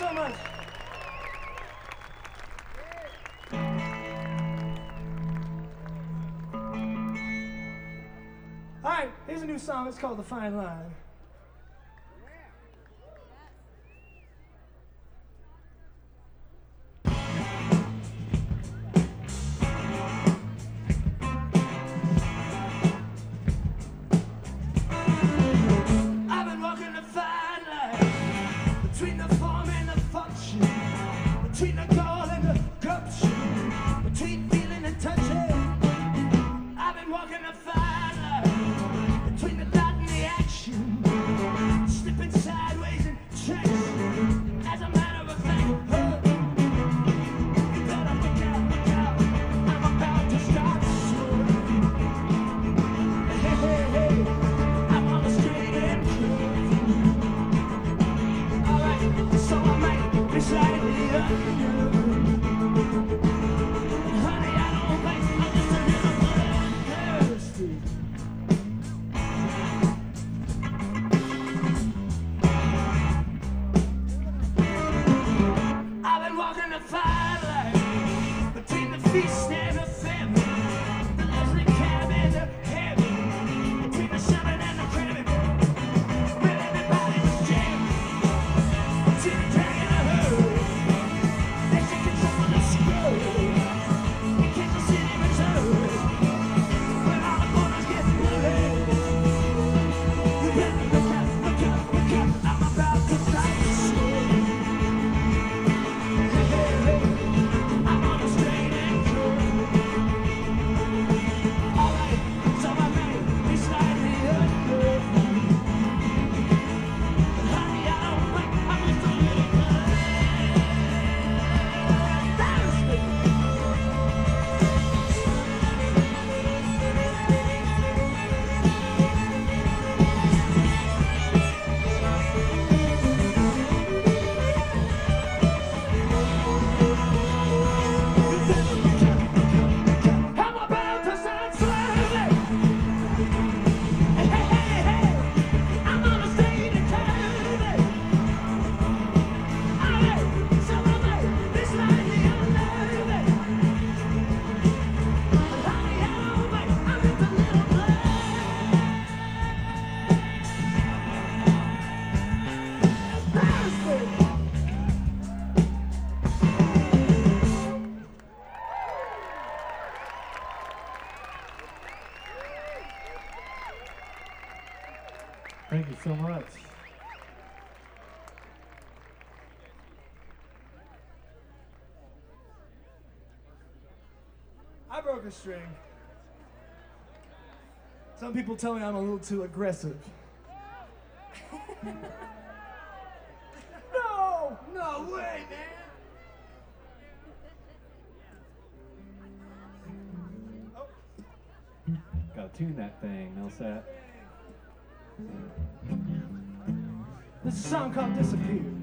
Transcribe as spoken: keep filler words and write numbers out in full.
so much. All right, here's a new song. It's called The Fine Line. I've been walking the fine line between the form and the function, between the call and the corruption, between feeling and touching. I've been walking the fine line between the thought and the action, slipping sideways in tracks. As a matter of fact, oh, you better look out, look out, I'm about to start soon. Hey, hey, hey, I'm on the straight and true. Alright, so I might be slightly under. Honey, I don't think I'm just a little bloodthirsty. I've been walking the fine line between the feast and the famine, the Leslie cab and the heaven, between the shoving and the crabbing, where everybody was jamming, till the dragon of her, they should control the scroll, in case the city returns, when all the borders get blurry. You better look out, look out, look out, I'm about to start the show. I'm on a straight and true. Alright, so I may be slightly under. But honey, I don't think I'm just a little thirsty. I'm about to start slowly. Hey, hey, hey, hey, I'm on a straight and true. Alright, so I may be slightly under. But honey, I don't think I'm just a little thirsty. Thank you so much. I broke a string. Some people tell me I'm a little too aggressive. No, no way, man. Oh, Gotta tune that thing, Millsap. this is a song called Disappear.